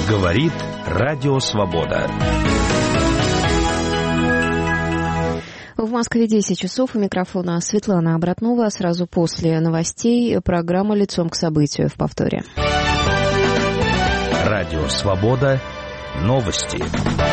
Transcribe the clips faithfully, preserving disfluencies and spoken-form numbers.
Говорит Радио Свобода. В Москве десять часов. У микрофона Светлана Обратнова. Сразу после новостей программа «Лицом к событию» в повторе. Радио Свобода. Новости.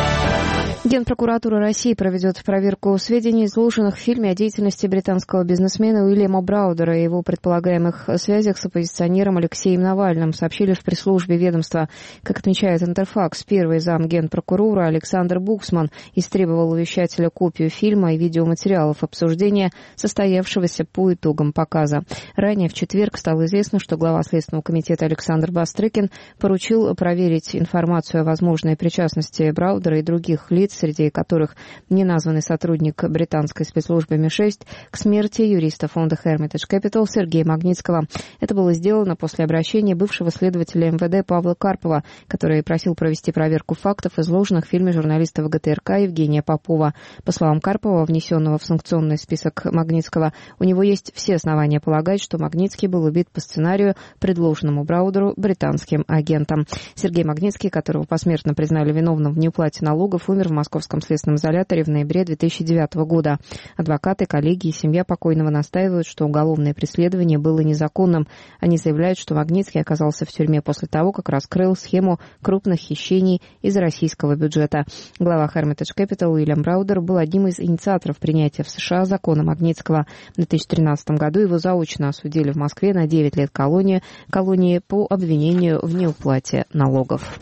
Генпрокуратура России проведет проверку сведений, изложенных в фильме о деятельности британского бизнесмена Уильяма Браудера и его предполагаемых связях с оппозиционером Алексеем Навальным, сообщили в пресс-службе ведомства. Как отмечает Интерфакс, первый зам генпрокурора Александр Буксман истребовал у вещателя копию фильма и видеоматериалов обсуждения, состоявшегося по итогам показа. Ранее в четверг стало известно, что глава Следственного комитета Александр Бастрыкин поручил проверить информацию о возможной причастности Браудера и других лиц, среди которых неназванный сотрудник британской спецслужбы эм и шесть, к смерти юриста фонда Hermitage Capital Сергея Магнитского. Это было сделано после обращения бывшего следователя эм вэ дэ Павла Карпова, который просил провести проверку фактов, изложенных в фильме журналиста вэ гэ тэ эр ка Евгения Попова. По словам Карпова, внесенного в санкционный список Магнитского, у него есть все основания полагать, что Магнитский был убит по сценарию, предложенному Браудеру британским агентом. Сергей Магнитский, которого посмертно признали виновным в неуплате налогов, умер в московском следственном изоляторе в ноябре две тысячи девятого года. Адвокаты, коллеги и семья покойного настаивают, что уголовное преследование было незаконным. Они заявляют, что Магнитский оказался в тюрьме после того, как раскрыл схему крупных хищений из российского бюджета. Глава Hermitage Capital Уильям Браудер был одним из инициаторов принятия в США закона Магнитского. В две тысячи тринадцатом году его заочно осудили в Москве на девять лет колонии, колонии по обвинению в неуплате налогов.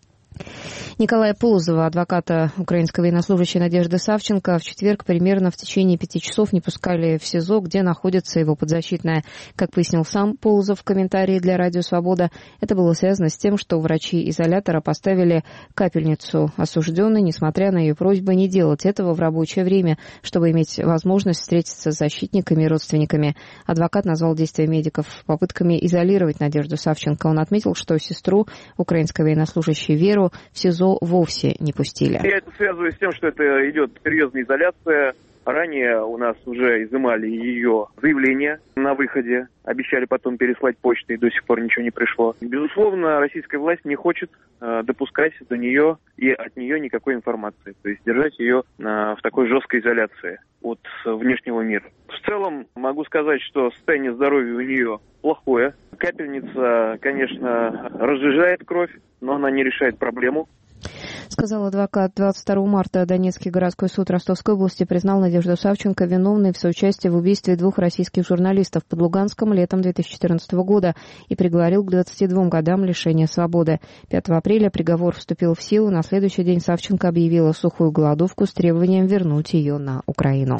Николая Полозова, адвоката украинской военнослужащей Надежды Савченко, в четверг примерно в течение пяти часов не пускали в СИЗО, где находится его подзащитная. Как пояснил сам Полозов в комментарии для Радио Свобода, это было связано с тем, что врачи изолятора поставили капельницу осужденной, несмотря на ее просьбы не делать этого в рабочее время, чтобы иметь возможность встретиться с защитниками и родственниками. Адвокат назвал действия медиков попытками изолировать Надежду Савченко. Он отметил, что сестру украинской военнослужащей Веру в СИЗО вовсе не пустили. Я это связываю с тем, что это идет серьезная изоляция. Ранее у нас уже изымали ее заявление на выходе. Обещали потом переслать почтой, и до сих пор ничего не пришло. Безусловно, российская власть не хочет э, допускать до нее и от нее никакой информации. То есть держать ее э, в такой жесткой изоляции от внешнего мира. В целом могу сказать, что состояние здоровья у нее плохое. Капельница, конечно, разжижает кровь, но она не решает проблему. Сказал адвокат. двадцать второго марта Донецкий городской суд Ростовской области признал Надежду Савченко виновной в соучастии в убийстве двух российских журналистов под Луганском летом две тысячи четырнадцатого года и приговорил к двадцати двум годам лишения свободы. пятого апреля приговор вступил в силу. На следующий день Савченко объявила сухую голодовку с требованием вернуть ее на Украину.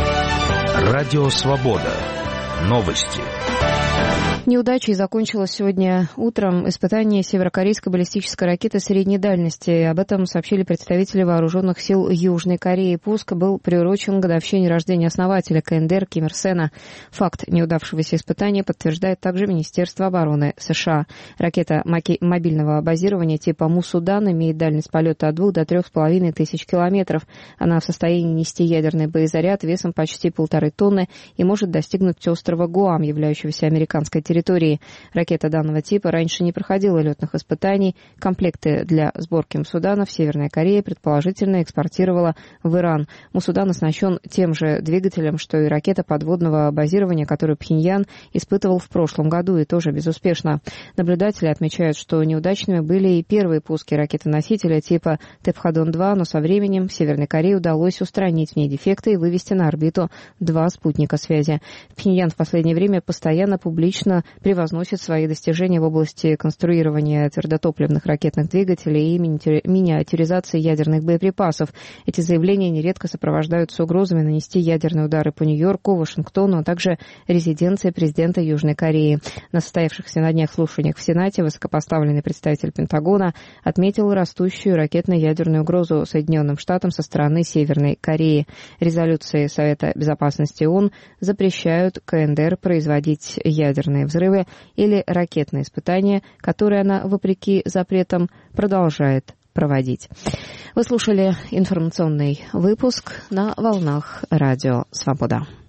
Радио Свобода. Новости. Неудачей закончилось сегодня утром испытание северокорейской баллистической ракеты средней дальности. Об этом сообщили представители вооруженных сил Южной Кореи. Пуск был приурочен к годовщине рождения основателя ка эн дэ эр Ким Ир Сена. Факт неудавшегося испытания подтверждает также Министерство обороны США. Ракета мобильного базирования типа Мусудан имеет дальность полета от двух до трех с половиной тысяч километров. Она в состоянии нести ядерный боезаряд весом почти полторы тонны и может достигнуть острова Гуам, являющегося американской территорией. территории. Ракета данного типа раньше не проходила летных испытаний. Комплекты для сборки Мусуданов Северная Корея предположительно экспортировала в Иран. Мусудан оснащен тем же двигателем, что и ракета подводного базирования, которую Пхеньян испытывал в прошлом году и тоже безуспешно. Наблюдатели отмечают, что неудачными были и первые пуски ракеты-носителя типа Тэпхадон два, но со временем Северной Корее удалось устранить в ней дефекты и вывести на орбиту два спутника связи. Пхеньян в последнее время постоянно публично превозносит свои достижения в области конструирования твердотопливных ракетных двигателей и миниатюризации ядерных боеприпасов. Эти заявления нередко сопровождаются угрозами нанести ядерные удары по Нью-Йорку, Вашингтону, а также резиденции президента Южной Кореи. На состоявшихся на днях слушаниях в Сенате высокопоставленный представитель Пентагона отметил растущую ракетно-ядерную угрозу Соединенным Штатам со стороны Северной Кореи. Резолюции Совета Безопасности ООН запрещают ка эн дэ эр производить ядерные взрывы или ракетные испытания, которые она, вопреки запретам, продолжает проводить. Вы слушали информационный выпуск на волнах Радио Свобода.